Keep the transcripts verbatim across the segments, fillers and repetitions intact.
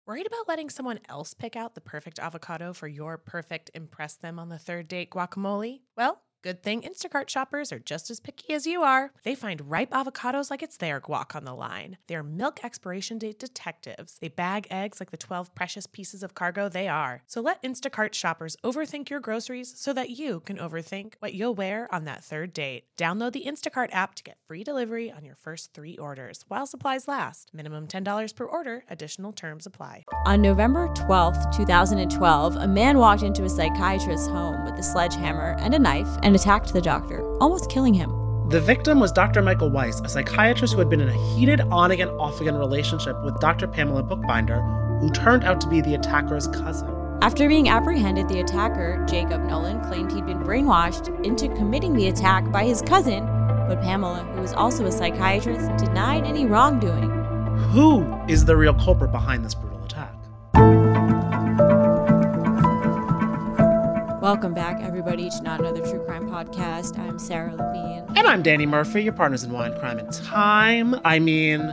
Worried about letting someone else pick out the perfect avocado for your perfect impress them on the third date guacamole? Well, good thing Instacart shoppers are just as picky as you are. They find ripe avocados like it's their guac on the line. They're milk expiration date detectives. They bag eggs like the twelve precious pieces of cargo they are. So let Instacart shoppers overthink your groceries so that you can overthink what you'll wear on that third date. Download the Instacart app to get free delivery on your first three orders while supplies last. Minimum ten dollars per order. Additional terms apply. On November twelfth, two thousand twelve, a man walked into a psychiatrist's home with a sledgehammer and a knife and attacked the doctor, almost killing him. The victim was Doctor Michael Weiss, a psychiatrist who had been in a heated on-again, off-again relationship with Doctor Pamela Bookbinder, who turned out to be the attacker's cousin. After being apprehended, the attacker, Jacob Nolan, claimed he'd been brainwashed into committing the attack by his cousin, but Pamela, who was also a psychiatrist, denied any wrongdoing. Who is the real culprit behind this brutal attack? Welcome back, everybody, to Not Another True Crime Podcast. I'm Sarah Levine. And I'm Danny Murphy, your partners in wine, crime, and time. I mean,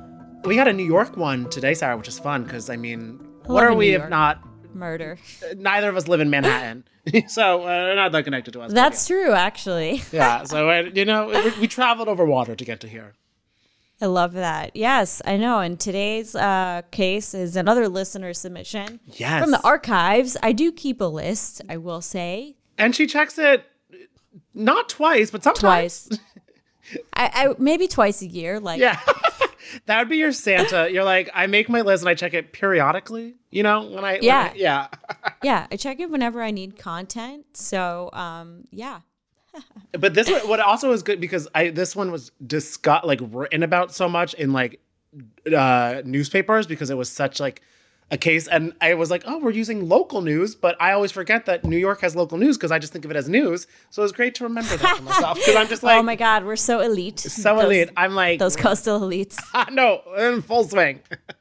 we got a New York one today, Sarah, which is fun because, I mean, what are we if not... Murder. Neither of us live in Manhattan, so uh, we're not that connected to us. That's true, actually. Yeah, so, uh, you know, we, we traveled over water to get to here. I love that. Yes, I know. And today's uh, case is another listener submission. Yes. From the archives. I do keep a list, I will say. And she checks it not twice, but sometimes. Twice. I, I maybe twice a year. Like yeah. That would be your Santa. You're like, I make my list and I check it periodically. You know, when I yeah when I, yeah yeah I check it whenever I need content. So um yeah. But this one, what also is good because I this one was discussed like written about so much in like uh, newspapers because it was such like a case, and I was like, oh, we're using local news, but I always forget that New York has local news because I just think of it as news. So it was great to remember that for myself because I'm just like, oh my god, we're so elite, so those, elite. I'm like those coastal elites. No, in full swing.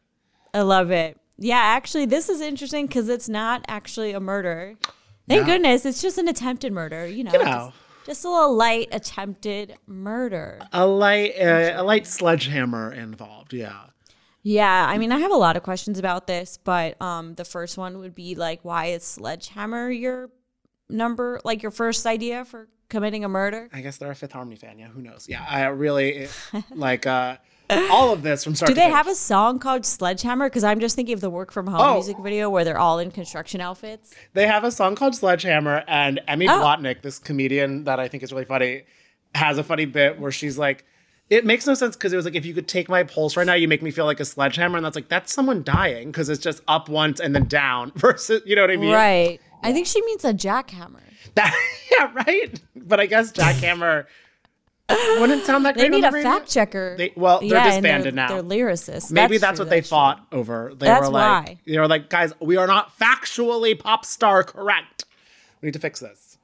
I love it. Yeah, actually, this is interesting because it's not actually a murder. Thank No. goodness, it's just an attempted murder. You know. You know. Just, Just a little light attempted murder. A light, uh, a light sledgehammer involved, yeah. Yeah, I mean, I have a lot of questions about this, but um, the first one would be like, why is sledgehammer your number, like your first idea for committing a murder? I guess they're a Fifth Harmony fan, yeah, who knows? Yeah, I really, like, uh, all of this from start Do to they finish. have a song called Sledgehammer? Because I'm just thinking of the Work From Home Oh. music video where they're all in construction outfits. They have a song called Sledgehammer, and Emmy Oh. Blotnick, this comedian that I think is really funny, has a funny bit where she's like, it makes no sense because it was like, if you could take my pulse right now, you make me feel like a sledgehammer. And that's like, that's someone dying because it's just up once and then down versus, you know what I mean? Right. I think she means a jackhammer. That, yeah, right? But I guess jackhammer wouldn't sound that They great need on a the radio. fact checker. They, well, they're yeah, and disbanded they're, now. They're lyricists. Maybe that's, that's what true, they that's fought true. over. They That's were like, why. they were like, guys, we are not factually pop star correct. We need to fix this.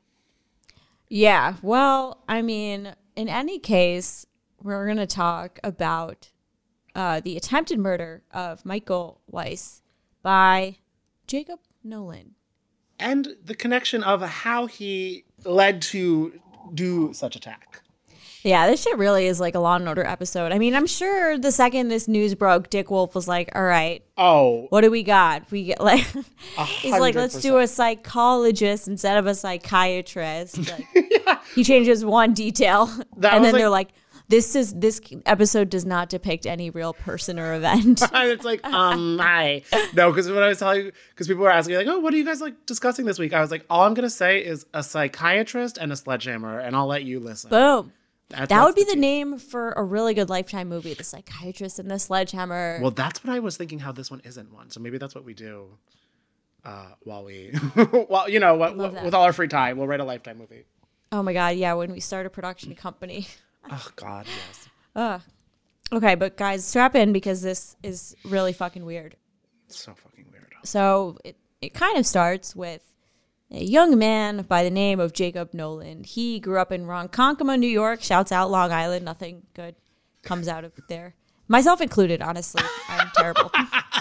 Yeah. Well, I mean, in any case, we're going to talk about uh, the attempted murder of Michael Weiss by Jacob Nolan. And the connection of how he led to do such attack. Yeah, this shit really is like a Law and Order episode. I mean, I'm sure the second this news broke, Dick Wolf was like, all right, Oh, what do we got? We get like, he's like, let's do a percent. psychologist instead of a psychiatrist. Like, yeah. He changes one detail. That and was then like- they're like, this is this episode does not depict any real person or event. and it's like, um, hi. No, because when I was telling you, because people were asking, like, oh, what are you guys like discussing this week? I was like, all I'm going to say is a psychiatrist and a sledgehammer, and I'll let you listen. Boom. That's, That that's would be the tea. name for a really good Lifetime movie, The Psychiatrist and the Sledgehammer. Well, that's what I was thinking, how this one isn't one. So maybe that's what we do uh, while we, well, you know, what, love that. with all our free time, we'll write a Lifetime movie. Oh my God, yeah, when we start a production company. Oh, God, yes. Ugh. Okay, but guys, strap in because this is really fucking weird. It's so fucking weird. So it, it kind of starts with a young man by the name of Jacob Nolan. He grew up in Ronkonkoma, New York. Shouts out Long Island. Nothing good comes out of there. Myself included, honestly. I'm terrible.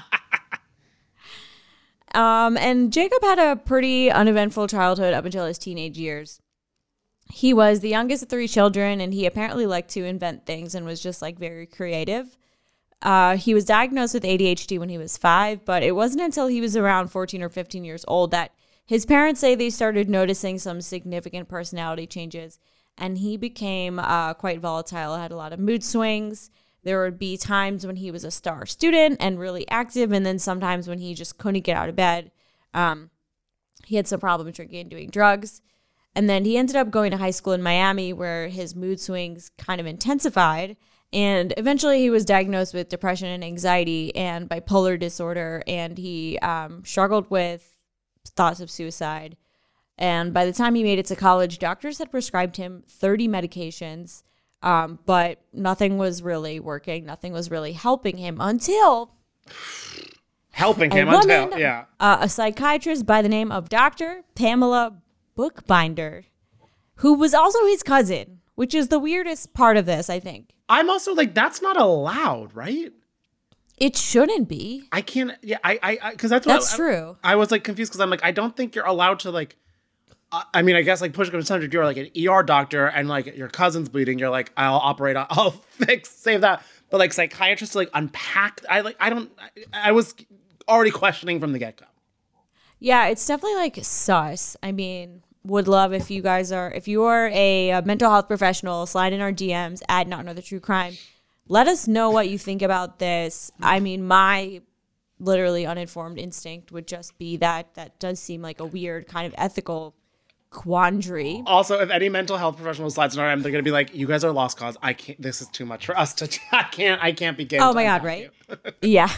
um, and Jacob had a pretty uneventful childhood up until his teenage years. He was the youngest of three children, and he apparently liked to invent things and was just like very creative. Uh, he was diagnosed with A D H D when he was five, but it wasn't until he was around fourteen or fifteen years old that his parents say they started noticing some significant personality changes, and he became uh, quite volatile, had a lot of mood swings. There would be times when he was a star student and really active, and then sometimes when he just couldn't get out of bed. Um, he had some problems drinking and doing drugs. And then he ended up going to high school in Miami where his mood swings kind of intensified. And eventually he was diagnosed with depression and anxiety and bipolar disorder. And he um, struggled with thoughts of suicide. And by the time he made it to college, doctors had prescribed him thirty medications. Um, but nothing was really working. Nothing was really helping him until... Helping him woman, until, yeah. Uh, a psychiatrist by the name of Doctor Pamela Bookbinder, who was also his cousin, which is the weirdest part of this, I think. I'm also like, that's not allowed, right? It shouldn't be. I can't, yeah, I, I, because that's what That's I, true. I, I was like confused because I'm like, I don't think you're allowed to like, uh, I mean, I guess like push comes to shove, if you're like an E R doctor and like your cousin's bleeding, you're like, I'll operate, on, I'll fix, save that. But like psychiatrists like unpack, I like, I don't, I, I was already questioning from the get-go. Yeah, it's definitely like sus. I mean, would love if you guys are, if you are a, a mental health professional, slide in our D Ms at Not Another True Crime. Let us know what you think about this. I mean, my literally uninformed instinct would just be that that does seem like a weird kind of ethical quandary. Also, if any mental health professional slides in our D M, they're going to be like, you guys are lost cause. I can't, this is too much for us to, I can't, I can't begin. Oh my God, right? Yeah.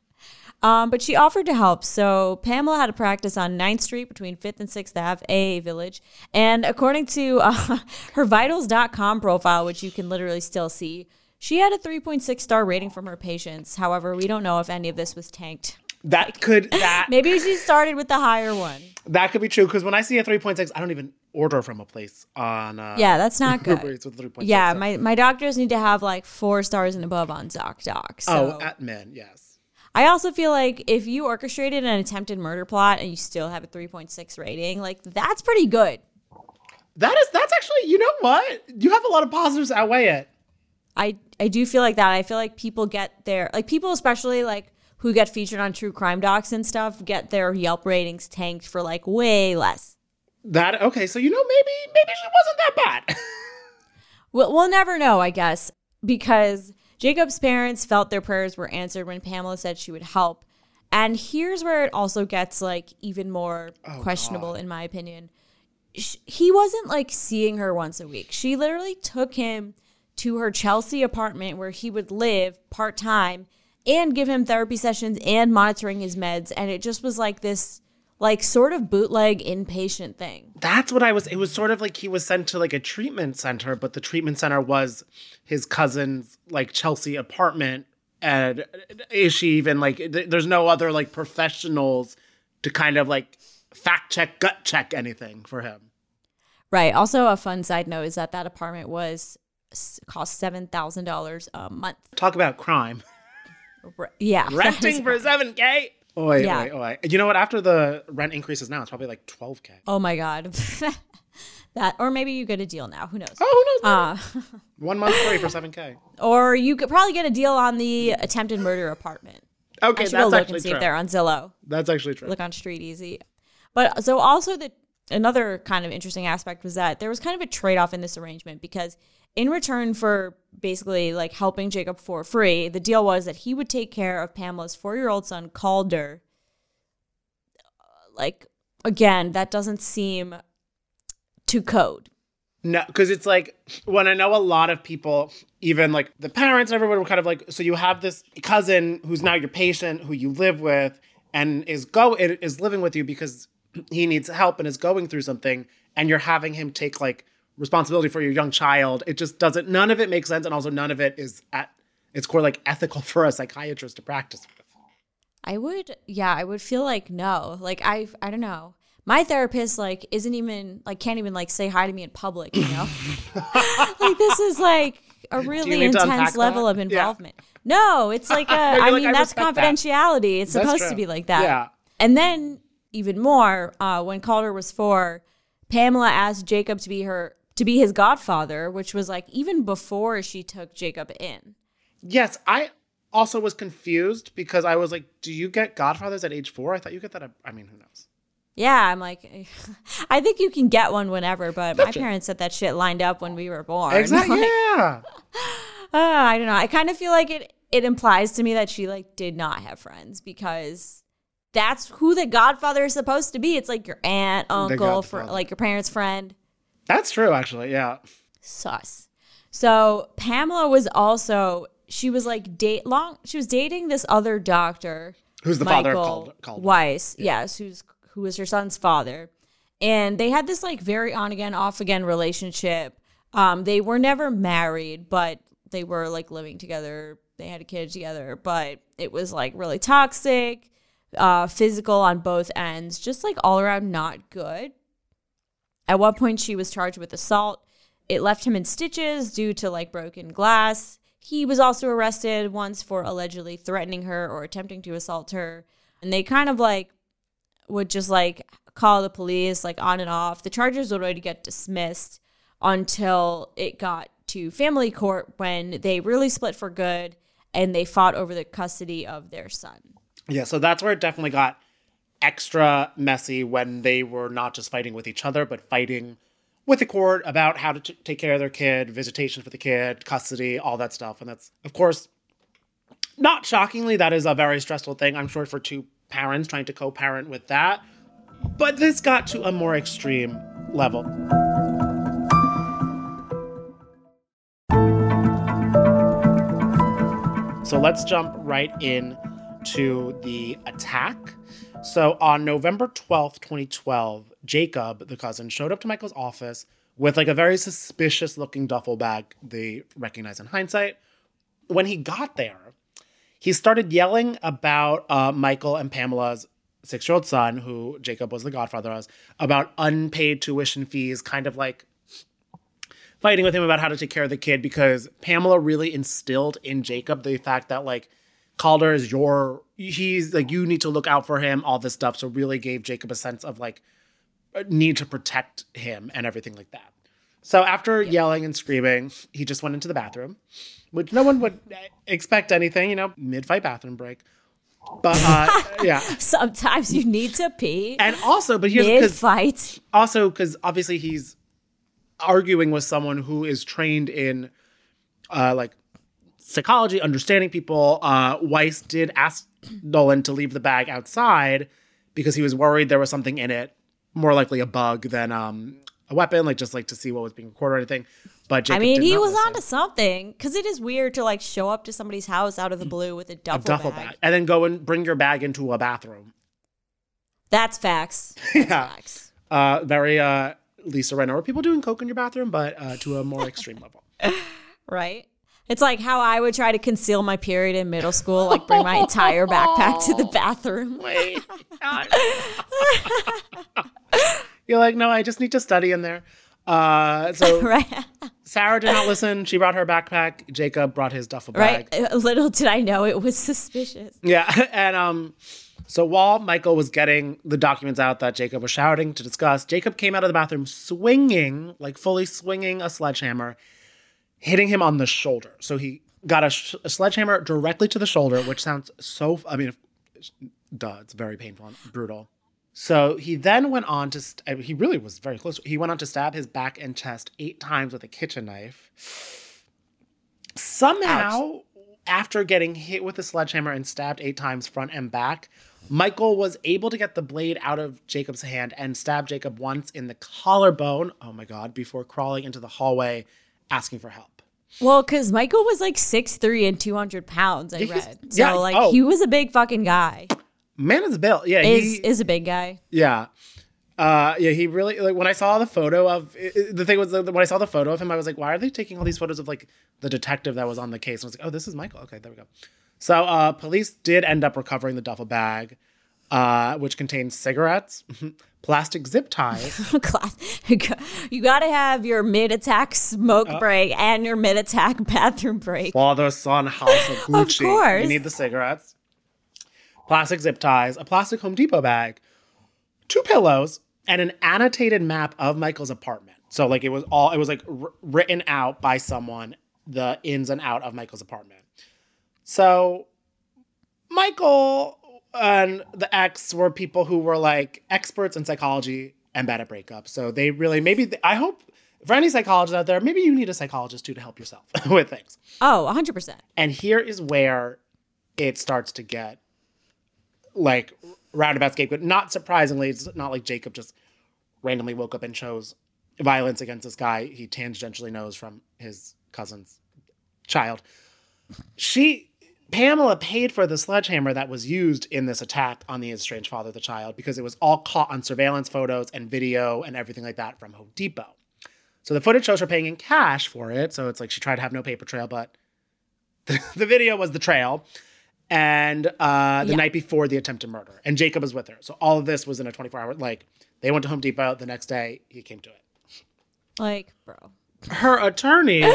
Um, but she offered to help. So Pamela had a practice on ninth Street between fifth and sixth Avenue, A A Village. And according to uh, her vitals dot com profile, which you can literally still see, she had a three point six star rating from her patients. However, we don't know if any of this was tanked. That could, that. Maybe she started with the higher one. That could be true, because when I see a three point six, I don't even order from a place on... Uh, yeah, that's not good. With three point six, yeah, so. my, my doctors need to have like four stars and above on ZocDoc. So. Oh, at men, yes. I also feel like if you orchestrated an attempted murder plot and you still have a three point six rating, like that's pretty good. That is, that's actually, you know what? You have a lot of positives outweigh it. I, I do feel like that. I feel like people get their, like people especially like who get featured on true crime docs and stuff, get their Yelp ratings tanked for like way less. That, okay, so you know, maybe, maybe she wasn't that bad. We'll, we'll never know, I guess, because Jacob's parents felt their prayers were answered when Pamela said she would help. And here's where it also gets like even more oh, questionable, God. In my opinion. He wasn't like seeing her once a week. She literally took him to her Chelsea apartment where he would live part-time and give him therapy sessions and monitoring his meds. And it just was like this like sort of bootleg inpatient thing. That's what I was, it was sort of like he was sent to like a treatment center, but the treatment center was his cousin's like Chelsea apartment. And is she even like, th- there's no other like professionals to kind of like fact check, gut check anything for him. Right. Also a fun side note is that that apartment was cost seven thousand dollars a month. Talk about crime. R- yeah. Renting for seven K. Oi, yeah. oi, oi. You know what? After the rent increases now, it's probably like twelve K. Oh my God. That, or maybe you get a deal now. Who knows? Oh, who knows? Uh, One month free for seven K. Or you could probably get a deal on the attempted murder apartment. Okay, I should that's go look actually and see true. if they're on Zillow. That's actually true. Look on Street Easy. But so also the another kind of interesting aspect was that there was kind of a trade-off in this arrangement because in return for basically like helping Jacob for free, the deal was that he would take care of Pamela's four-year-old son, Calder. Like, again, that doesn't seem to code. No, because it's like when I know a lot of people, even like the parents and everyone were kind of like, so you have this cousin who's now your patient who you live with and is go is living with you because he needs help and is going through something, and you're having him take like responsibility for your young child. It just doesn't, none of it makes sense. And also none of it is at its core like ethical for a psychiatrist to practice with. I would, yeah, I would feel like no, like I, I don't know. My therapist like isn't even like can't even like say hi to me in public, you know. Like this is like a really intense level that? of involvement. Yeah. No, it's like a. I like, mean, I that's confidentiality. That. It's supposed true. to be like that. Yeah. And then even more, uh, when Calder was four, Pamela asked Jacob to be her to be his godfather, which was like even before she took Jacob in. Yes, I. also was confused because I was like, do you get Godfathers at age four? I thought you get that at, I mean, who knows? Yeah, I'm like, I think you can get one whenever, but That's my true. parents said that shit lined up when we were born. Exactly. Like, Yeah. uh, I don't know. I kind of feel like it, it implies to me that she like did not have friends because that's who the godfather is supposed to be. It's like your aunt, uncle, for godfather. like your parents' friend. That's true, actually. Yeah. Sus. So Pamela was also, she was like date long. She was dating this other doctor. Who's the father of Michael Calder? Calder. Weiss. Yes, who's who was her son's father. And they had this like very on again, off again relationship. Um, they were never married, but they were like living together. They had a kid together, but it was like really toxic, uh, physical on both ends, just like all around not good. At one point, she was charged with assault. It left him in stitches due to like broken glass. He was also arrested once for allegedly threatening her or attempting to assault her. And they kind of like would just like call the police like on and off. The charges would already get dismissed until it got to family court when they really split for good and they fought over the custody of their son. Yeah, so that's where it definitely got extra messy when they were not just fighting with each other, but fighting with the court about how to t- take care of their kid, visitation for the kid, custody, all that stuff. And that's, of course, not shockingly, that is a very stressful thing, I'm sure, for two parents trying to co-parent with that. But this got to a more extreme level. So let's jump right in to the attack. So on November twelfth, twenty twelve, Jacob, the cousin, showed up to Michael's office with like a very suspicious looking duffel bag they recognize in hindsight. When he got there, he started yelling about uh, Michael and Pamela's six-year-old son, who Jacob was the godfather of, about unpaid tuition fees, kind of like fighting with him about how to take care of the kid because Pamela really instilled in Jacob the fact that like Calder is your, he's like, you need to look out for him, all this stuff. So really gave Jacob a sense of like need to protect him and everything like that. So after yep. yelling and screaming, he just went into the bathroom, which no one would expect anything, you know, mid-fight bathroom break. But uh, yeah. Sometimes you need to pee. And also, but here's mid-fight. Also, because obviously he's arguing with someone who is trained in uh, like psychology, understanding people. Uh, Weiss did ask Nolan to leave the bag outside because he was worried there was something in it, more likely a bug than um, a weapon, like just like to see what was being recorded or anything. But Jacob I mean, did he not was listen. onto something because it is weird to like show up to somebody's house out of the blue with a duffel, a duffel bag. bag and then go and bring your bag into a bathroom. That's facts. That's yeah. facts. Uh, very uh, Lisa Rinna. Or people doing coke in your bathroom, but uh, to a more extreme level. Right? It's like how I would try to conceal my period in middle school, like bring my entire backpack to the bathroom. Wait. You're like, no, I just need to study in there. Uh, so right. Sarah did not listen. She brought her backpack. Jacob brought his duffel bag. Right. Little did I know it was suspicious. Yeah. And um, so while Michael was getting the documents out that Jacob was shouting to discuss, Jacob came out of the bathroom swinging, like fully swinging a sledgehammer, hitting him on the shoulder. So he got a, sh- a sledgehammer directly to the shoulder, which sounds so, I mean, duh, it's very painful and brutal. So he then went on to, st- he really was very close. He went on to stab his back and chest eight times with a kitchen knife. Somehow, Ouch. After getting hit with a sledgehammer and stabbed eight times front and back, Michael was able to get the blade out of Jacob's hand and stab Jacob once in the collarbone, oh my God, before crawling into the hallway asking for help. Well, because Michael was like six three and two hundred pounds, I He's, read. So, yeah, like, oh. he was a big fucking guy. Man is built. Yeah, is he is a big guy. Yeah, uh, yeah. He really like when I saw the photo of it, the thing was when I saw the photo of him, I was like, why are they taking all these photos of like the detective that was on the case? And I was like, oh, this is Michael. Okay, there we go. So uh, police did end up recovering the duffel bag, uh, which contained cigarettes, plastic zip ties. You got to have your mid-attack smoke uh, break and your mid-attack bathroom break. Father, son, house of Gucci. Of course. You need the cigarettes. Plastic zip ties, a plastic Home Depot bag, two pillows, and an annotated map of Michael's apartment. So like it was all, it was like r- written out by someone, the ins and out of Michael's apartment. So Michael and the ex were people who were like experts in psychology and bad at breakups. So they really, maybe, I hope for any psychologists out there, maybe you need a psychologist too to help yourself with things. Oh, one hundred percent. And here is where it starts to get like roundabout scapegoat. Not surprisingly, it's not like Jacob just randomly woke up and chose violence against this guy he tangentially knows from his cousin's child. She, Pamela paid for the sledgehammer that was used in this attack on the estranged father of the child because it was all caught on surveillance photos and video and everything like that from Home Depot. So the footage shows her paying in cash for it. So it's like she tried to have no paper trail, but the, the video was the trail. And uh, the yeah. night before the attempted murder. And Jacob was with her. So all of this was in a twenty-four hour, like, they went to Home Depot. The next day, he came to it. Like, bro. Her attorneys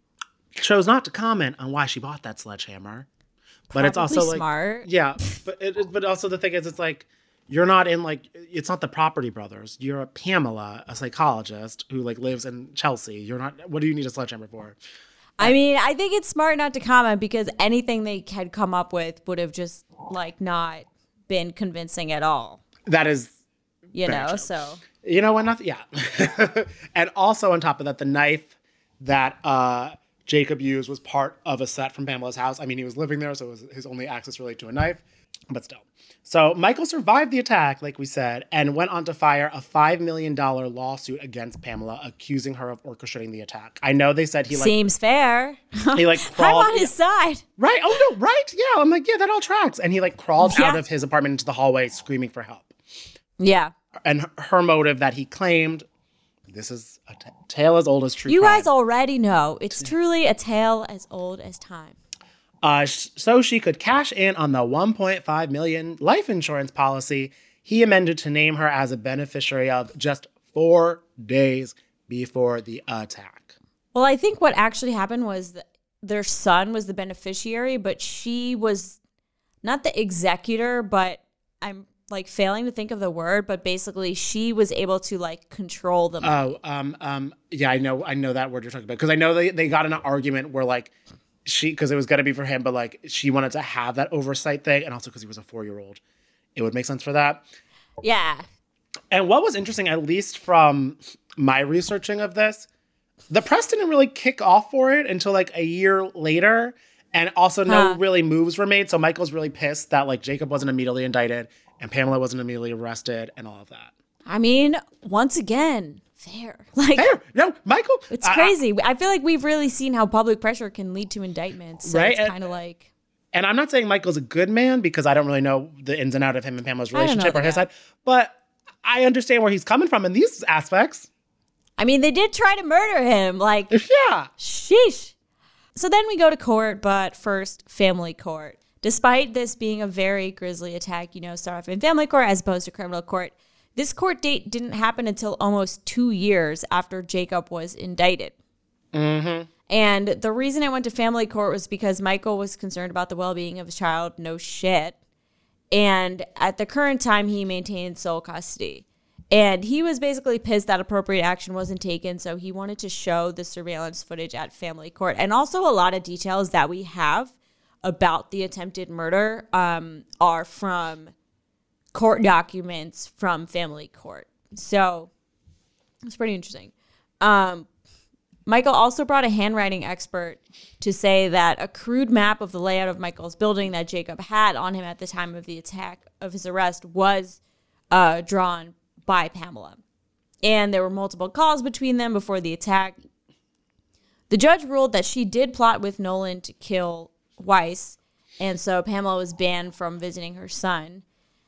chose not to comment on why she bought that sledgehammer. But Probably it's also like, smart. Yeah. But it, it- but also the thing is, it's like, you're not in like, it's not the Property Brothers. You're a Pamela, a psychologist who like lives in Chelsea. You're not, what do you need a sledgehammer for? I mean, I think it's smart not to comment because anything they had come up with would have just like not been convincing at all. That is, You Very know, true. so you know what? Nothing. Yeah. And also on top of that, the knife that uh, Jacob used was part of a set from Pamela's house. I mean, he was living there, so it was his only access really to a knife, but still. So Michael survived the attack, like we said, and went on to file a five million dollars lawsuit against Pamela, accusing her of orchestrating the attack. I know they said he like seems fair. he like I'm crawled. on his side. Right? Oh no, right? Yeah. I'm like, yeah, that all tracks. And he like crawled Yeah. out of his apartment into the hallway, screaming for help. Yeah. And her- her motive that he claimed, this is a t- tale as old as true You crime. guys already know. It's truly a tale as old as time. Uh, sh- so she could cash in on the one point five million dollars life insurance policy he amended to name her as a beneficiary of just four days before the attack. Well, I think what actually happened was that their son was the beneficiary, but she was not the executor, but I'm like failing to think of the word, but basically she was able to like control the money. Oh, um, um, yeah, I know, I know that word you're talking about because I know they, they got in an argument where like she, because it was gonna be for him, but like she wanted to have that oversight thing, and also because he was a four year old, it would make sense for that. Yeah. And what was interesting, at least from my researching of this, the press didn't really kick off for it until like a year later. And also no Huh. really moves were made. So Michael's really pissed that like Jacob wasn't immediately indicted and Pamela wasn't immediately arrested and all of that. I mean, once again, fair. Like Fair. No, Michael. it's I- I- crazy. I feel like we've really seen how public pressure can lead to indictments. So Right, it's and- kind of like and I'm not saying Michael's a good man because I don't really know the ins and out of him and Pamela's I don't know relationship the or his guy. side. But I understand where he's coming from in these aspects. I mean, they did try to murder him. Like Yeah. sheesh. So then we go to court, but first, family court. Despite this being a very grisly attack, you know, start off in family court as opposed to criminal court, this court date didn't happen until almost two years after Jacob was indicted. Mm-hmm. And the reason I went to family court was because Michael was concerned about the well-being of his child. No shit. And at the current time, he maintained sole custody. And he was basically pissed that appropriate action wasn't taken, so he wanted to show the surveillance footage at family court. And also a lot of details that we have about the attempted murder um, are from court documents from family court. So it's pretty interesting. Um, Michael also brought a handwriting expert to say that a crude map of the layout of Michael's building that Jacob had on him at the time of the attack of his arrest was uh, drawn by Pamela. And there were multiple calls between them before the attack. The judge ruled that she did plot with Nolan to kill Weiss, and so Pamela was banned from visiting her son.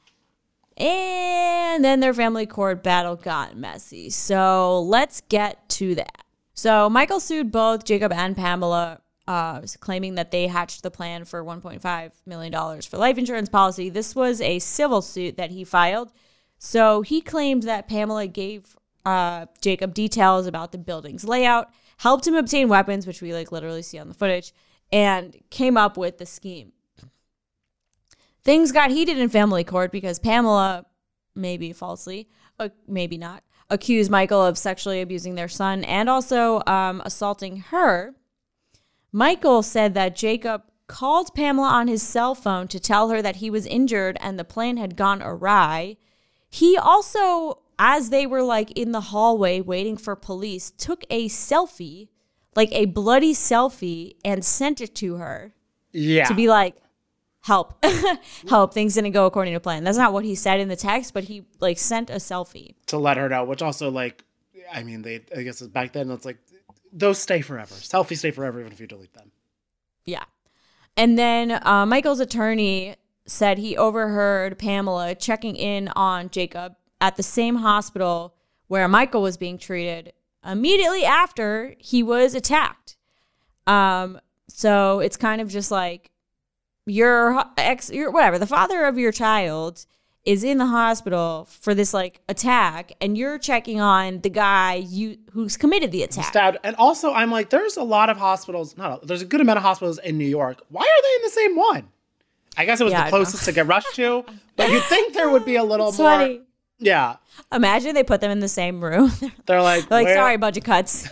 And then their family court battle got messy. So let's get to that. So Michael sued both Jacob and Pamela, uh, claiming that they hatched the plan for one point five million dollars for life insurance policy. This was a civil suit that he filed. So he claimed that Pamela gave uh, Jacob details about the building's layout, helped him obtain weapons, which we like literally see on the footage, and came up with the scheme. Things got heated in family court because Pamela, maybe falsely, uh, maybe not, accused Michael of sexually abusing their son and also um, assaulting her. Michael said that Jacob called Pamela on his cell phone to tell her that he was injured and the plan had gone awry. He also, as they were like in the hallway waiting for police, took a selfie, like a bloody selfie, and sent it to her. Yeah. To be like, help, help, things didn't go according to plan. That's not what he said in the text, but he like sent a selfie. To let her know, which also like, I mean, they, I guess back then it's like, those stay forever. Selfies stay forever even if you delete them. Yeah. And then uh, Michael's attorney said he overheard Pamela checking in on Jacob at the same hospital where Michael was being treated immediately after he was attacked. Um, so it's kind of just like your ex, your whatever, the father of your child is in the hospital for this like attack, and you're checking on the guy you who's committed the attack. Stabbed. And also, I'm like, there's a lot of hospitals. Not a, there's a good amount of hospitals in New York. Why are they in the same one? I guess it was Yeah, the closest to get rushed to, but you'd think there would be a little It's more. funny. Yeah, Imagine they put them in the same room. they're like, They're like, where- sorry, budget cuts.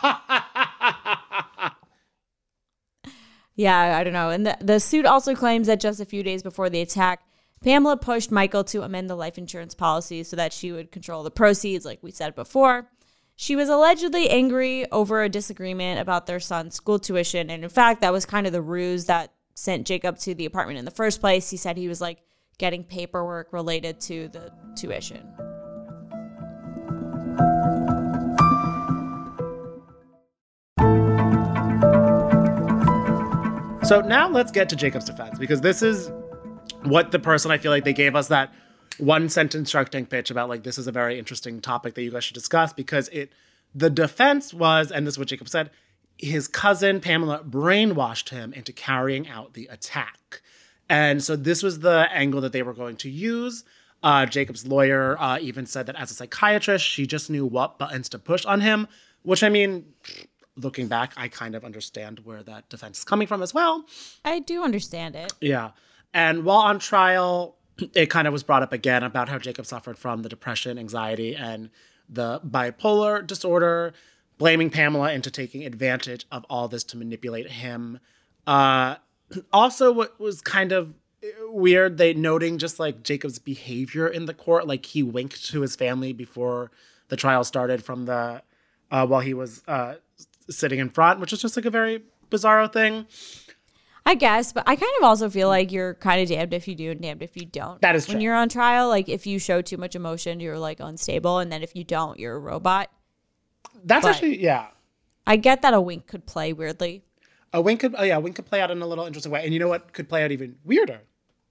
Yeah, I don't know. And the, the suit also claims that just a few days before the attack, Pamela pushed Michael to amend the life insurance policy so that she would control the proceeds, like we said before. She was allegedly angry over a disagreement about their son's school tuition. And in fact, that was kind of the ruse that sent Jacob to the apartment in the first place. He said he was like getting paperwork related to the tuition. So now let's get to Jacob's defense, because this is what the person I feel like they gave us that one sentence Shark Tank pitch about, like, this is a very interesting topic that you guys should discuss, because it, the defense was, and this is what Jacob said, his cousin Pamela brainwashed him into carrying out the attack. And so this was the angle that they were going to use. Uh, Jacob's lawyer uh, even said that as a psychiatrist, she just knew what buttons to push on him, which, I mean, looking back, I kind of understand where that defense is coming from as well. I do understand it. Yeah. And while on trial, it kind of was brought up again about how Jacob suffered from the depression, anxiety, and the bipolar disorder, blaming Pamela into taking advantage of all this to manipulate him. Uh, also, what was kind of weird, they noting just like Jacob's behavior in the court, like he winked to his family before the trial started from the, uh, while he was uh, sitting in front, which is just like a very bizarro thing. I guess, but I kind of also feel like you're kind of damned if you do and damned if you don't. That is true. When you're on trial, like if you show too much emotion, you're like unstable, and then if you don't, you're a robot. That's But- actually, yeah. I get that a wink could play weirdly. A wink could, oh yeah, a wink could play out in a little interesting way. And you know what could play out even weirder?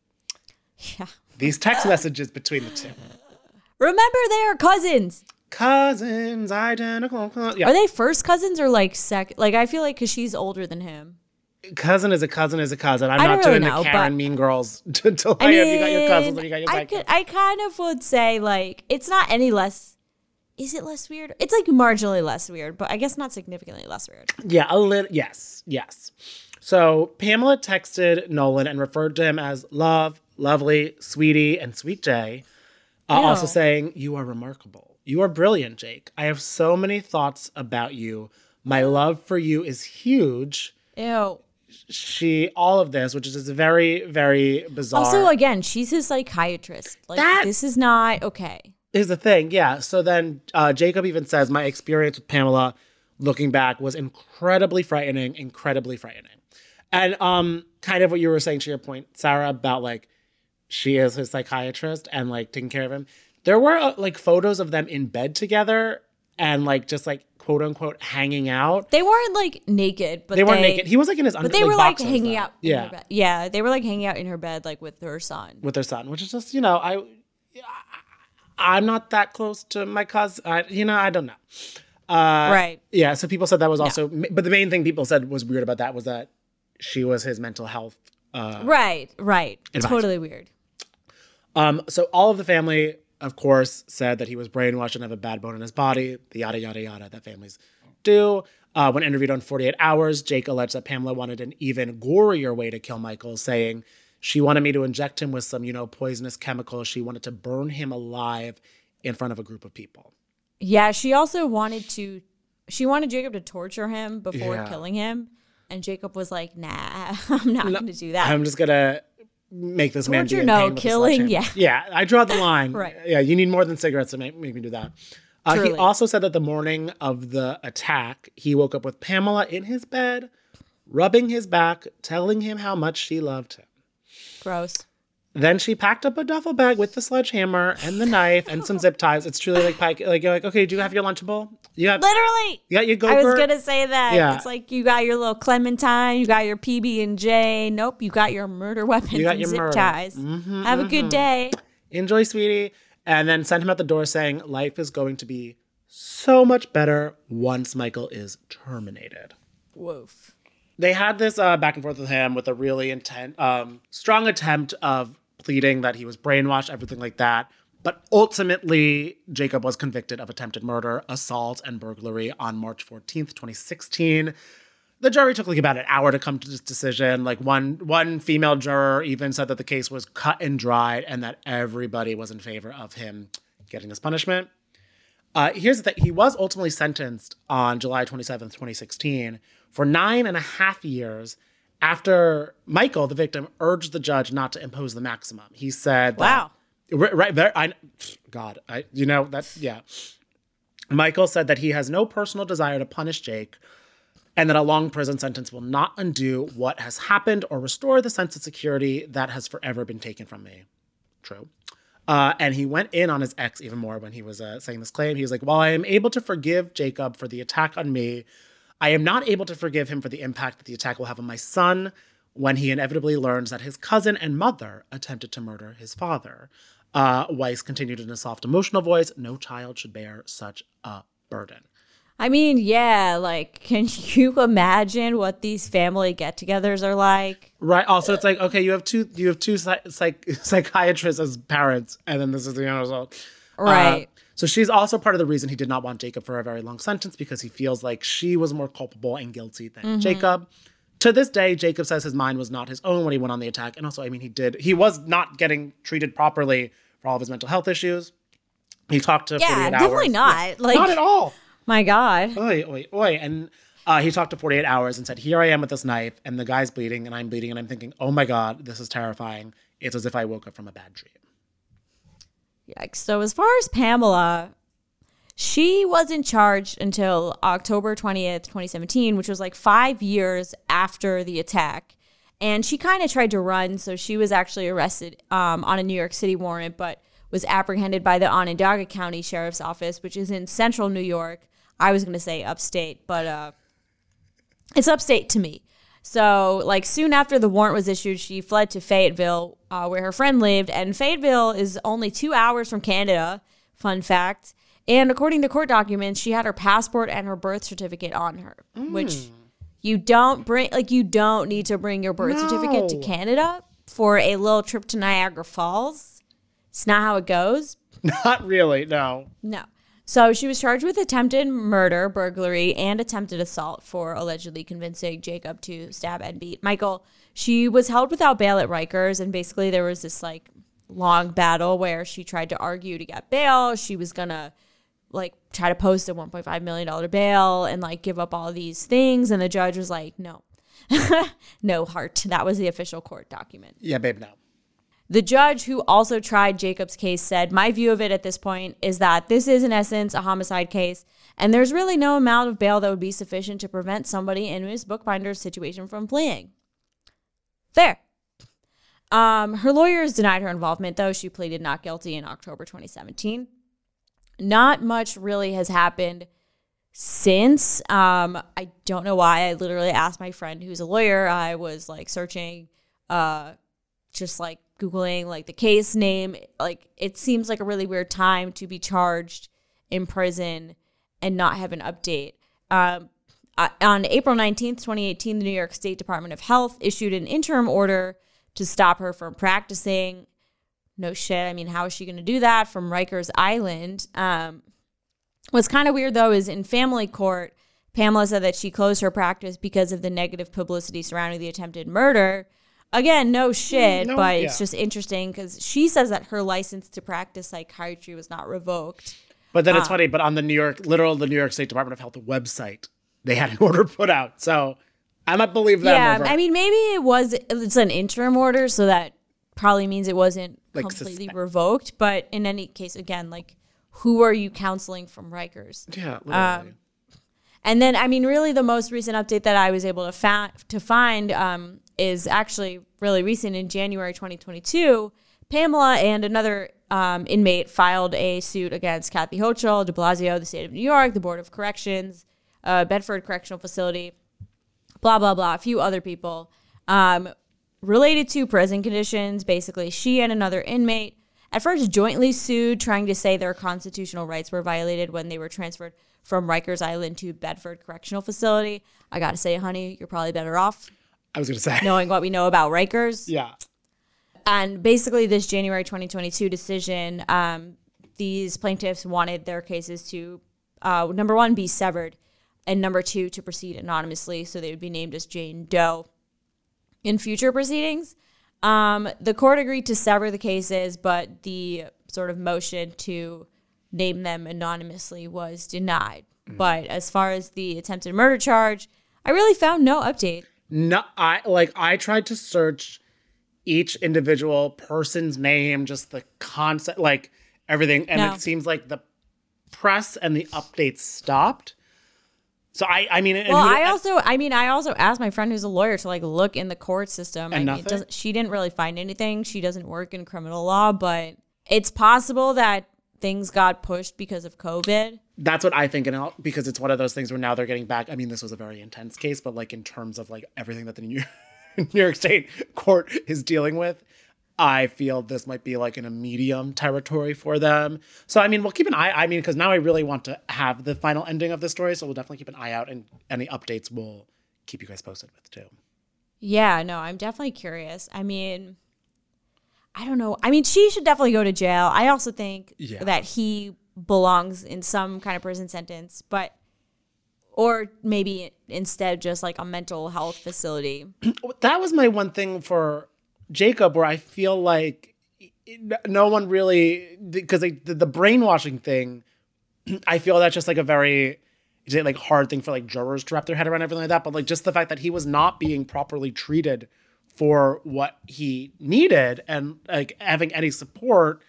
Yeah. These text messages between the two. Remember, they are cousins. Cousins, identical. co- Yeah. Are they first cousins or like sec? Like I feel like because she's older than him. Cousin is a cousin is a cousin. I'm I not don't really doing know, the Karen but- Mean Girls to, to like, I mean, if you got your cousins, then you got your I side could, cousins. I kind of would say like it's not any less. Is it less weird? It's like marginally less weird, but I guess not significantly less weird. Yeah, a little. Yes, yes. So Pamela texted Nolan and referred to him as love, lovely, sweetie, and sweet Jay. Uh, Ew. also saying, you are remarkable. You are brilliant, Jake. I have so many thoughts about you. My love for you is huge. Ew. She, all of this, which is just very, very bizarre. Also, again, she's his psychiatrist. Like That- this is not okay. is the thing. Yeah. So then uh, Jacob even says, my experience with Pamela, looking back, was incredibly frightening, incredibly frightening. And um, kind of what you were saying to your point, Sarah, about like, she is his psychiatrist and like taking care of him. There were uh, like photos of them in bed together and like just like quote unquote hanging out. They weren't like naked, but They weren't naked. He was like in his under, But they were like boxers, hanging though. out. In Yeah. her bed. Yeah, they were like hanging out in her bed, like with her son. With their son, which is just, you know, I, I'm not that close to my cousin. I, you know, I don't know. Uh, Right. Yeah. So people said that was also, but the main thing people said was weird about that was that she was his mental health. Uh, Right. Right. Advisor. Totally weird. um. So all of the family, of course, said that he was brainwashed and have a bad bone in his body. The yada yada yada that families do. Uh, when interviewed on forty-eight hours, Jake alleged that Pamela wanted an even gorier way to kill Michael, saying she wanted me to inject him with some, you know, poisonous chemical. She wanted to burn him alive in front of a group of people. Yeah, she also wanted to. She wanted Jacob to torture him before Yeah. killing him. And Jacob was like, nah, I'm not no, going to do that. I'm just going to make this man Torture, no. Killing, yeah. Yeah, I draw the line. Right. Yeah, you need more than cigarettes to make, make me do that. Uh, he also said that the morning of the attack, he woke up with Pamela in his bed, rubbing his back, telling him how much she loved him. Gross. Then she packed up a duffel bag with the sledgehammer and the knife and some zip ties. It's truly like, like you're like, okay, do you have your Lunchable? You have literally. You got your Gopher? I was gonna say that. Yeah. It's like you got your little Clementine, you got your P B and J. Nope, you got your murder weapons you got and your zip murder. ties. Mm-hmm, have mm-hmm. a good day. Enjoy, sweetie. And then sent him out the door saying, life is going to be so much better once Michael is terminated. Woof. They had this uh, back and forth with him with a really intent, um, strong attempt of pleading that he was brainwashed, everything like that. But ultimately, Jacob was convicted of attempted murder, assault, and burglary on March fourteenth, twenty sixteen. The jury took like about an hour to come to this decision. Like one one female juror even said that the case was cut and dried and that everybody was in favor of him getting this punishment. Uh, here's the thing. He was ultimately sentenced on July twenty-seventh, twenty sixteen for nine and a half years after Michael, the victim, urged the judge not to impose the maximum. He said, wow. That, right there, I, God, I, you know, that, yeah. Michael said that he has no personal desire to punish Jake and that a long prison sentence will not undo what has happened or restore the sense of security that has forever been taken from me. True. Uh, and he went in on his ex even more when he was uh, saying this claim. He was like, while I am able to forgive Jacob for the attack on me, I am not able to forgive him for the impact that the attack will have on my son when he inevitably learns that his cousin and mother attempted to murder his father. Uh, Weiss continued in a soft, emotional voice, no child should bear such a burden. I mean, yeah, like, can you imagine what these family get-togethers are like? Right. Also, it's like, okay, you have two, you have two psych- psych- psychiatrists as parents, and then this is the end result. Right. Uh, so she's also part of the reason he did not want Jacob for a very long sentence because he feels like she was more culpable and guilty than mm-hmm. Jacob. To this day, Jacob says his mind was not his own when he went on the attack. And also, I mean, he did, he was not getting treated properly for all of his mental health issues. He talked to yeah, forty-eight hours. definitely not. Yeah, like, not at all. My God. Oy, oy, oy. And uh, he talked to forty-eight hours and said, here I am with this knife and the guy's bleeding and I'm bleeding and I'm thinking, oh my God, this is terrifying. It's as if I woke up from a bad dream. Yikes. So as far as Pamela, she wasn't charged until October twentieth, twenty seventeen, which was like five years after the attack. And she kind of tried to run, so she was actually arrested um, on a New York City warrant, but was apprehended by the Onondaga County Sheriff's Office, which is in central New York. I was going to say upstate, but uh, it's upstate to me. So, like, soon after the warrant was issued, she fled to Fayetteville, uh, where her friend lived. And Fayetteville is only two hours from Canada, fun fact. And according to court documents, she had her passport and her birth certificate on her, mm. which you don't bring, like, you don't need to bring your birth no. certificate to Canada for a little trip to Niagara Falls. It's not how it goes. Not really, no. No. So she was charged with attempted murder, burglary, and attempted assault for allegedly convincing Jacob to stab and beat Michael. She was held without bail at Rikers, and basically there was this, like, long battle where she tried to argue to get bail. She was going to, like, try to post a one point five million dollars bail and, like, give up all these things, and the judge was like, no. No, heart. That was the official court document. Yeah, babe, no. The judge who also tried Jacob's case said, my view of it at this point is that this is in essence a homicide case, and there's really no amount of bail that would be sufficient to prevent somebody in Miz Bookbinder's situation from fleeing. Fair. Um, her lawyers denied her involvement, though. She pleaded not guilty in October twenty seventeen. Not much really has happened since. Um, I don't know why. I literally asked my friend who's a lawyer. I was like searching, uh, just like Googling like the case name. Like, it seems like a really weird time to be charged in prison and not have an update. Um, on April nineteenth, twenty eighteen, the New York State Department of Health issued an interim order to stop her from practicing. No shit. I mean, how is she going to do that from Rikers Island? Um, what's kind of weird, though, is in family court, Pamela said that she closed her practice because of the negative publicity surrounding the attempted murder. Again, no shit, no, but yeah. It's just interesting because she says that her license to practice psychiatry was not revoked. But then it's um, funny, but on the New York, literal, the New York State Department of Health website, they had an order put out. So I might believe them. Yeah, over. I mean, maybe it was, it's an interim order, so that probably means it wasn't Like completely suspend- revoked. But in any case, again, like, who are you counseling from Rikers? Yeah, literally. Um, and then, I mean, really the most recent update that I was able to, fa- to find um, is actually really recent. In January twenty twenty-two, Pamela and another um, inmate filed a suit against Kathy Hochul, de Blasio, the state of New York, the Board of Corrections, uh, Bedford Correctional Facility, blah, blah, blah, a few other people, um, related to prison conditions. Basically, she and another inmate at first jointly sued, trying to say their constitutional rights were violated when they were transferred from Rikers Island to Bedford Correctional Facility. I gotta say, honey, you're probably better off I was going to say. knowing what we know about Rikers. Yeah. And basically, this January twenty twenty-two decision, um, these plaintiffs wanted their cases to, uh, number one, be severed, and number two, to proceed anonymously, so they would be named as Jane Doe in future proceedings. Um, the court agreed to sever the cases, but the sort of motion to name them anonymously was denied. Mm. But as far as the attempted murder charge, I really found no update. No, I like I tried to search each individual person's name, just the concept, like everything, and No. it seems like the press and the updates stopped. So I, I mean, and Well, who- I also, I mean, I also asked my friend who's a lawyer to like look in the court system. And I mean, nothing? it doesn't, she didn't really find anything. She doesn't work in criminal law, but it's possible that things got pushed because of COVID. that's what I think, and I'll- because it's one of those things where now they're getting back. I mean, this was a very intense case, but like in terms of like everything that the New New York State court is dealing with, I feel this might be like in a medium territory for them. So, I mean, we'll keep an eye. I mean, because now I really want to have the final ending of the story. So we'll definitely keep an eye out, and any updates we'll keep you guys posted with too. Yeah, no, I'm definitely curious. I mean, I don't know. I mean, she should definitely go to jail. I also think Yeah. that he belongs in some kind of prison sentence, but, or maybe instead just like a mental health facility. That was my one thing for Jacob, where I feel like no one really, because the, the brainwashing thing, I feel that's just like a very is it like hard thing for like jurors to wrap their head around, everything like that. But like just the fact that he was not being properly treated for what he needed and like having any support.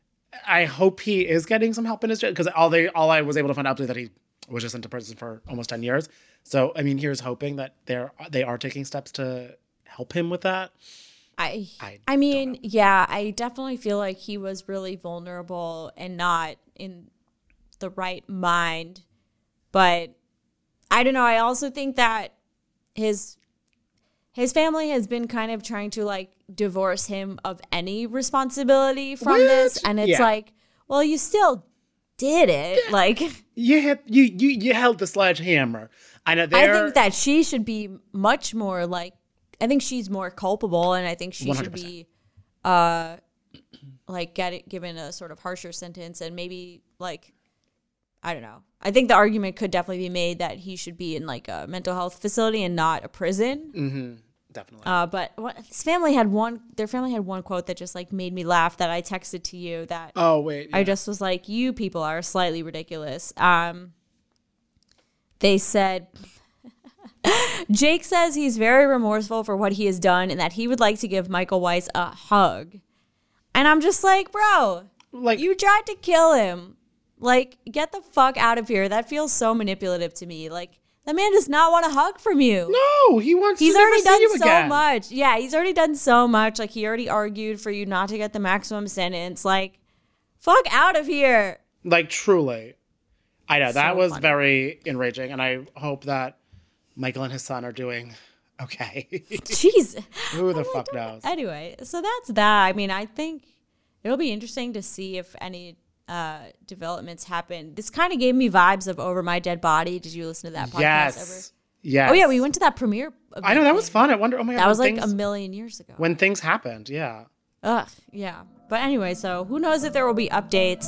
I hope he is getting some help in his jail, because all they all I was able to find out was that he was just into prison for almost ten years. So I mean, here's hoping that they're they are taking steps to help him with that. I I I mean, yeah, I definitely feel like he was really vulnerable and not in the right mind. But I don't know, I also think that his his family has been kind of trying to like divorce him of any responsibility from What? this, and it's Yeah. like, well, you still did it. Like You hit you you you held the sledgehammer. I know I they're think that she should be much more like I think she's more culpable, and I think she one should hundred percent. be uh like get it given a sort of harsher sentence, and maybe like I don't know. I think the argument could definitely be made that he should be in like a mental health facility and not a prison. mm-hmm, definitely. Uh, but what, his family had one. Their family had one quote that just like made me laugh. That I texted to you. That oh wait, I yeah. just was like, you people are slightly ridiculous. Um, they said, Jake says he's very remorseful for what he has done and that he would like to give Michael Weiss a hug. And I'm just like, bro, like you tried to kill him. Like, get the fuck out of here. That feels so manipulative to me. Like, that man does not want a hug from you. no, he wants. He's to never already see done you so again. much. Yeah, he's already done so much. Like, he already argued for you not to get the maximum sentence. Like, fuck out of here. Like truly, I know that So was funny. very enraging, and I hope that Michael and his son are doing okay. Jeez. Who the fuck knows? Anyway, so that's that. I mean, I think it'll be interesting to see if any uh, developments happen. This kind of gave me vibes of Over My Dead Body. Did you listen to that podcast Yes, yes. ever? Oh, yeah, we went to that premiere. I know that was fun. I wonder. Oh my god, That was when like things, a million years ago. when things happened. Yeah. Ugh, yeah. But anyway, so who knows if there will be updates.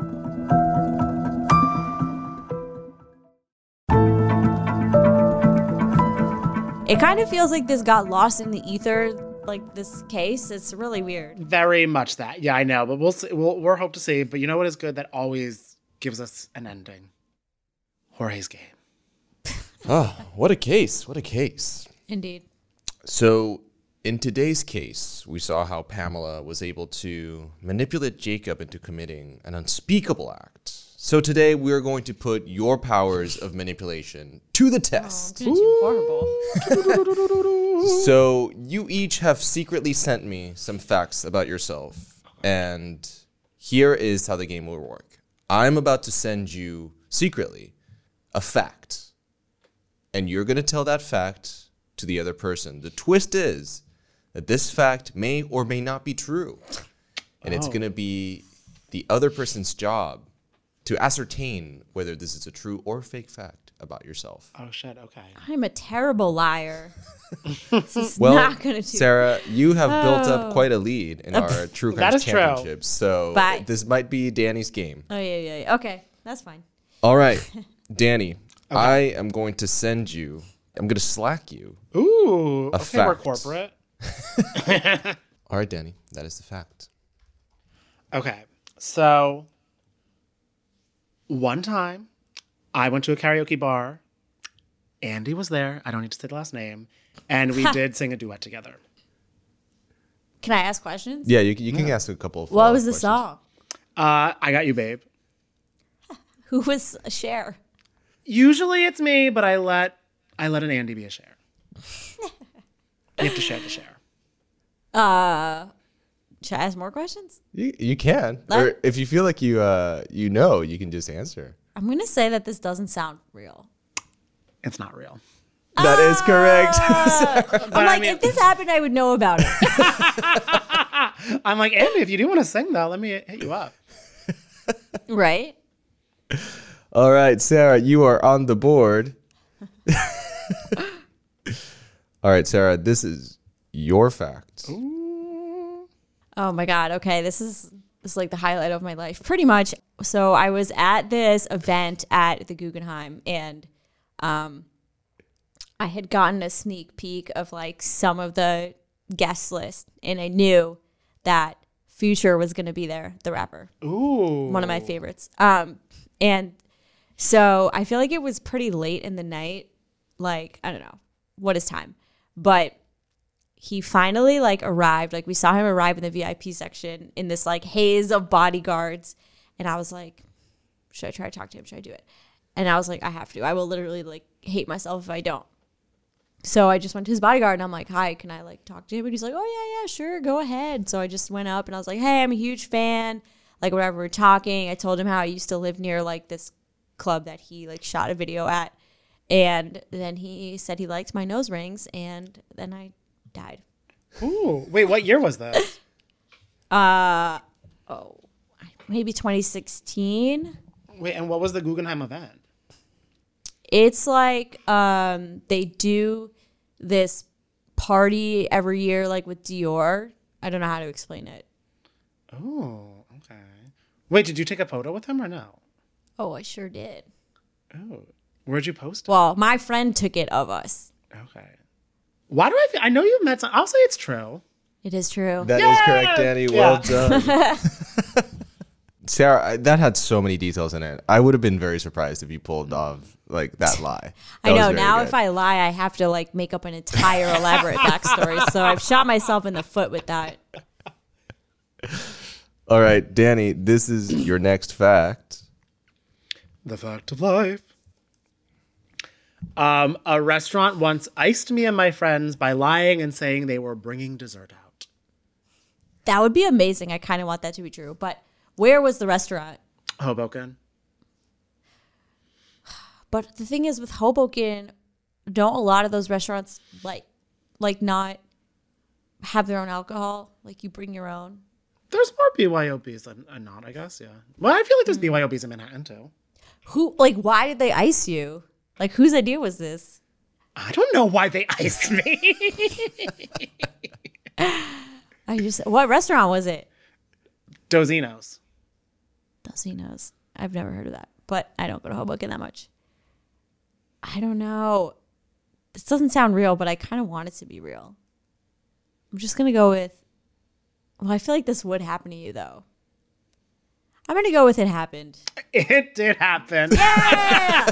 It kind of feels like this got lost in the ether, like this case. It's really weird. Very much that. Yeah, I know, but we'll see. We'll we're hope to see. But you know what is good? That always gives us an ending. Jorge's Game. Oh, what a case. What a case. Indeed. So in today's case, we saw how Pamela was able to manipulate Jacob into committing an unspeakable act. So today we are going to put your powers of manipulation to the test. Oh, I'm gonna do horrible. So you each have secretly sent me some facts about yourself. And here is how the game will work. I'm about to send you secretly a fact. And you're going to tell that fact to the other person. The twist is that this fact may or may not be true. And oh. it's going to be the other person's job to ascertain whether this is a true or fake fact about yourself. Oh, shit. Okay. I'm a terrible liar. This is well, not going to do Sarah, you have oh. built up quite a lead in our True Crimes Championships. So Bye. This might be Danny's game. Oh, yeah, yeah, yeah. Okay. That's fine. All right. Danny, okay. I am going to send you, I'm going to slack you. Ooh. A okay, fact. we're corporate. All right, Danny, that is the fact. Okay. So one time I went to a karaoke bar. Andy was there. I don't need to say the last name. And we did sing a duet together. Can I ask questions? Yeah, you, you can Yeah. ask a couple of What was the questions. song? Uh, I Got You, Babe. Who was Cher? Usually it's me, but I let I let an Andy be a share. You have to share the share. Uh, should I ask more questions? You, you can. Let- or if you feel like you uh you know, you can just answer. I'm going to say that this doesn't sound real. It's not real. That is correct. I'm I like, mean- if this happened, I would know about it. I'm like, Andy, if you do want to sing though, let me hit you up. Right? All right, Sarah, you are on the board. All right, Sarah, this is your fact. Ooh. Oh my God. Okay. This is this is like the highlight of my life, pretty much. So I was at this event at the Guggenheim, and um, I had gotten a sneak peek of like some of the guest list, and I knew that Future was going to be there, the rapper. Ooh. One of my favorites. Um, and so I feel like it was pretty late in the night. Like, I don't know, what is time? But he finally like arrived. Like we saw him arrive in the V I P section in this like haze of bodyguards. And I was like, should I try to talk to him? Should I do it? And I was like, I have to. I will literally like hate myself if I don't. So I just went to his bodyguard and I'm like, hi, can I like talk to him? And he's like, oh yeah, yeah, sure, go ahead. So I just went up and I was like, hey, I'm a huge fan. Like whatever, we're talking. I told him how I used to live near like this club that he like shot a video at. And then he said he liked my nose rings, and then I died. Ooh. Wait, what year was this? Uh oh, maybe twenty sixteen. Wait, and what was the Guggenheim event? It's like um they do this party every year, like with Dior. I don't know how to explain it. Oh, okay. Wait, did you take a photo with him or no? Oh, I sure did. Oh, where'd you post it? Well, my friend took it of us. Okay. Why do I feel? I know you've met some. I'll say it's true. It is true. That is Yes! correct, Danny. Well done. Sarah, I, that had so many details in it. I would have been very surprised if you pulled off like that lie. I That was know. very Now good. if I lie, I have to like make up an entire elaborate backstory. So I've shot myself in the foot with that. All right, Danny, this is your next fact. The fact of life. Um, a restaurant once iced me and my friends by lying and saying they were bringing dessert out. That would be amazing. I kind of want that to be true. But where was the restaurant? Hoboken. But the thing is with Hoboken, don't a lot of those restaurants like like not have their own alcohol? Like you bring your own? There's more B Y O Bs than uh, not, I guess, yeah. Well, I feel like there's B Y O Bs in Manhattan, too. Who like why did they ice you? Like whose idea was this? I don't know why they iced me. I just what restaurant was it? Dozino's. Dosinos. I've never heard of that. But I don't go to Hoboken that much. I don't know. This doesn't sound real, but I kind of want it to be real. I'm just going to go with, well, I feel like this would happen to you, though. I'm gonna go with it happened. It did happen. Yeah.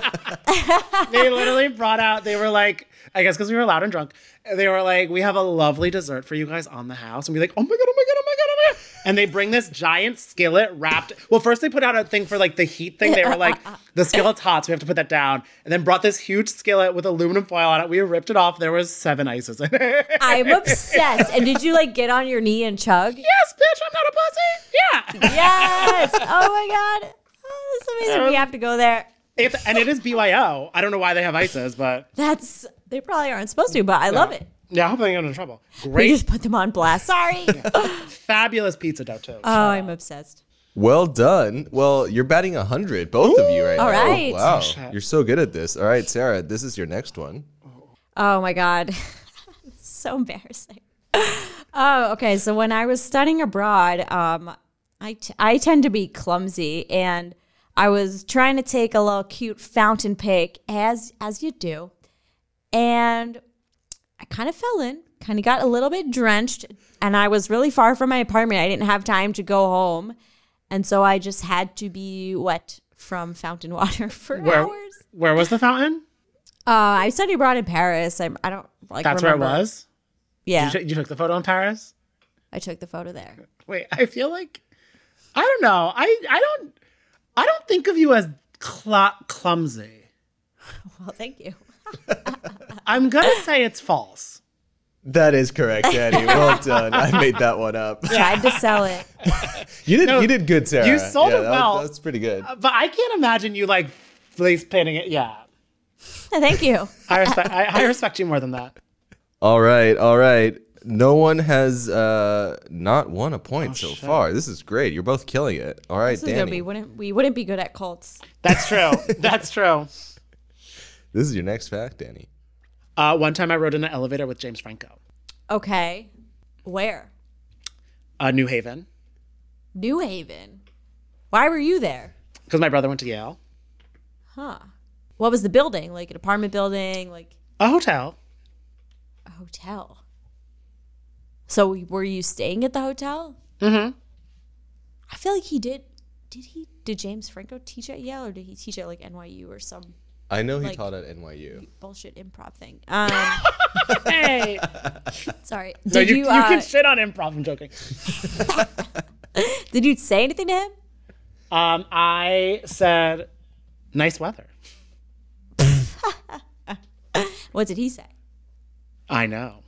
They literally brought out, they were like, I guess because we were loud and drunk, they were like, we have a lovely dessert for you guys on the house. And we're like, oh my God, oh my God, oh my God, oh my God. And they bring this giant skillet wrapped. Well, first they put out a thing for like the heat thing. They were like, the skillet's hot, so we have to put that down. And then brought this huge skillet with aluminum foil on it. We ripped it off. There was seven ices in it. I'm obsessed. And did you like get on your knee and chug? Yes, bitch, I'm not a pussy. Yeah. Yes. Oh my God. Oh, that's amazing. We have to go there. It's, and it is B Y O. I don't know why they have ices, but That's, they probably aren't supposed to, but I love it. yeah, I hope they get into trouble. We Great, just put them on blast. Sorry. fabulous pizza dough too. Oh, I'm obsessed. Well done. Well, you're batting one hundred, both of you right All now. right. Wow. shit. You're so good at this. All right, Sarah, this is your next one. Oh my God. So embarrassing. Oh, okay. So when I was studying abroad, um, I, t- I tend to be clumsy, and I was trying to take a little cute fountain pic, as as you do, and I kind of fell in, kind of got a little bit drenched, and I was really far from my apartment. I didn't have time to go home, and so I just had to be wet from fountain water for Where, hours. where was the fountain? Uh, I studied abroad in Paris. I, I don't like. That's remember. where it was? Yeah, You, t- you took the photo in Paris? I took the photo there. Wait, I feel like I don't know. I I don't I don't think of you as cl- clumsy. Well, thank you. I'm gonna say it's false. That is correct, Danny. Well done. I made that one up. Tried to sell it. You did. No, you did good, Sarah. you sold Yeah, it that- well. That's pretty good. But I can't imagine you like face painting it. Yeah, Thank you. I respect. I, I respect you more than that. All right, all right. No one has uh, not won a point so shit. far. This is great. You're both killing it. All right, This is gonna Danny. be wouldn't we wouldn't be good at cults. That's true. That's true. This is your next fact, Danny. Uh, one time I rode in an elevator with James Franco. Okay, where? Uh, New Haven, New Haven. Why were you there? because my brother went to Yale. Huh? What was the building? Like an apartment building? Like A hotel. a hotel? So were you staying at the hotel? Mm-hmm. I feel like he did. Did he? Did James Franco teach at Yale, or did he teach at like N Y U or some I know he Like- taught at N Y U. bullshit improv thing? Um, Hey, sorry. no, Did you, you? you uh, can shit on improv. I'm joking. did you say anything to him? Um, I said, "Nice weather." What did he say? I know.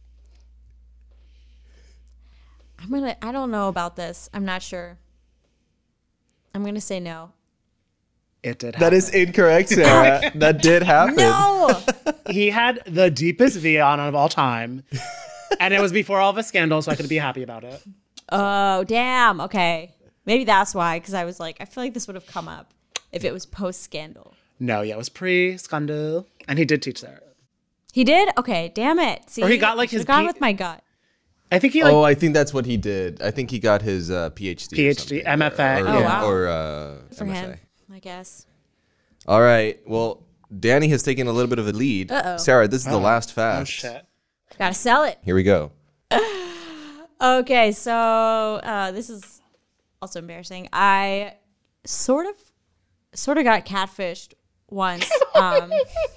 I'm gonna. I don't know about this. I'm not sure. I'm gonna say no. It did. That happen. is incorrect, Sarah. That did happen. No. He had the deepest V on of all time, and it was before all of a scandal, so I could be happy about it. Oh damn. Okay. Maybe that's why. Because I was like, I feel like this would have come up if it was post scandal. No, yeah, it was pre-scandal, and he did teach there. He did. Okay. Damn it. See, Or he got, like, I should've his gone P- with my gut. I think he like Oh, I think that's what he did. I think he got his uh, PhD. or PhD, something, M F A, Or, Oh, wow. or uh, For M F A. him, I guess. All right. Well, Danny has taken a little bit of a lead. Uh-oh. Sarah, this is the last oh fact. shit. Gotta sell it. Here we go. Okay, so uh, this is also embarrassing. I sort of, sort of got catfished once. Um,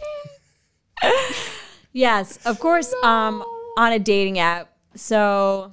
yes, of course, um, on a dating app. So,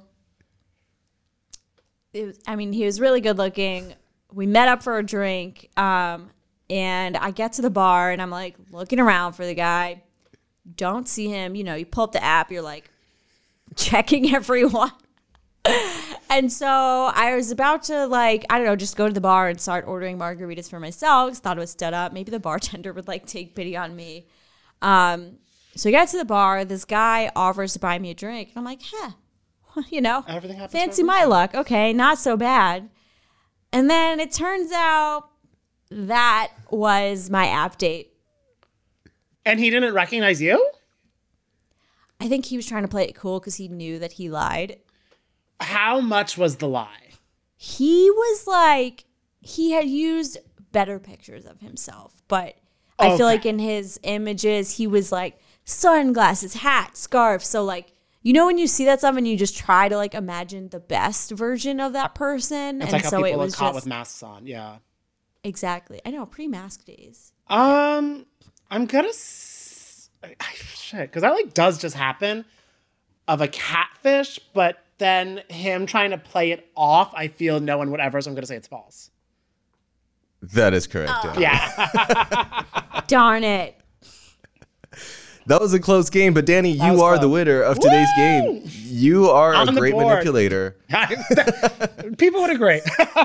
it was, I mean, he was really good looking. We met up for a drink, um, and I get to the bar, and I'm like looking around for the guy. Don't see him. You know, you pull up the app, you're like checking everyone. And so I was about to, like, I don't know, just go to the bar and start ordering margaritas for myself. 'Cause thought it was stood up. Maybe the bartender would like take pity on me. Um, so I get to the bar. This guy offers to buy me a drink. And I'm like, huh, you know, Everything happens fancy for a my luck. Okay, not so bad. And then it turns out that was my app date. And he didn't recognize you? I think he was trying to play it cool because he knew that he lied. How much was the lie? He was like, he had used better pictures of himself, but I feel Okay. like in his images, he was like sunglasses, hat, scarf. So like, you know when you see that stuff and you just try to like imagine the best version of that person, It's and like how so it people was are caught just with masks on. Yeah. exactly. I know pre-mask days. Um, I'm gonna s- I, I- shit because that like does just happen of a catfish, but then him trying to play it off. I feel no one would ever, so I'm gonna say it's false. That is correct. Danny. Yeah. Darn it. That was a close game, but Danny, you was are close. the winner of today's Woo! game. You are On a the great board. manipulator. People would agree.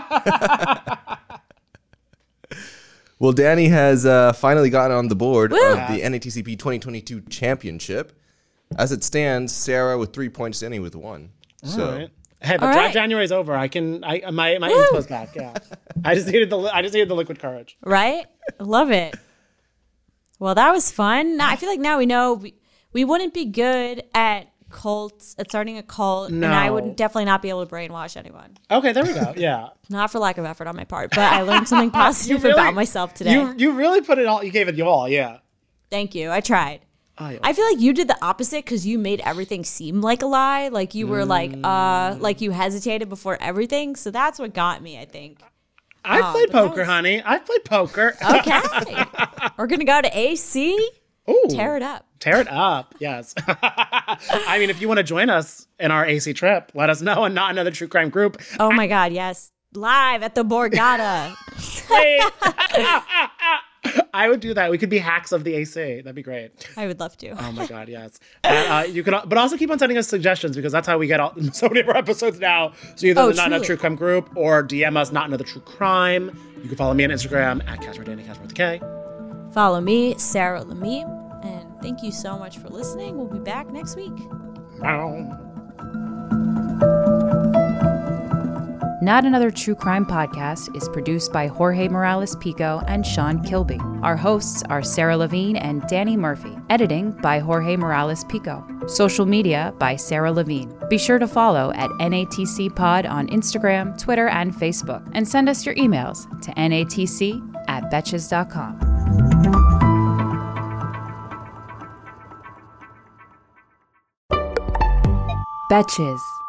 Well, Danny has uh, finally gotten on the board Woo! of the N A T C P twenty twenty-two championship. As it stands, Sarah with three points, Danny with one. So All right. Hey, but All Dry right. January's over. I can. I my my Woo! inspo's back. Yeah. I just needed the. I just needed the liquid courage. Right? Love it. Well, that was fun. Now, I feel like now we know we, we wouldn't be good at cults, at starting a cult, and I No. would definitely not be able to brainwash anyone. Okay, there we go. Yeah. Not for lack of effort on my part, but I learned something positive really- about myself today. You you really put it all. You gave it you all. Yeah. Thank you. I tried. Oh, yeah. I feel like you did the opposite because you made everything seem like a lie. Like you were like, uh, like you hesitated before everything. So that's what got me, I think. I've Oh, played but that poker, was- honey. I've played poker. Okay. We're going to go to A C. Ooh, Tear it up. Tear it up. Yes. I mean, if you want to join us in our A C trip, let us know. And Not Another True Crime Group. Oh my God, yes. Live at the Borgata. Wait. I would do that. We could be hacks of the A C. That'd be great. I would love to. Oh my God, yes. And, uh, you can, but also keep on sending us suggestions because that's how we get all, so many of our episodes now. So either Oh, the Not Another truly. True Crime Group or D M us Not Another True Crime. You can follow me on Instagram at Casper Danny, Casper with a K. Follow me, Sarah Lamie. And thank you so much for listening. We'll be back next week. Meow. Not Another True Crime Podcast is produced by Jorge Morales Pico and Sean Kilby. Our hosts are Sarah Levine and Danny Murphy. Editing by Jorge Morales Pico. Social media by Sarah Levine. Be sure to follow at N A T C Pod on Instagram, Twitter, and Facebook. And send us your emails to natc at betches dot com. Betches.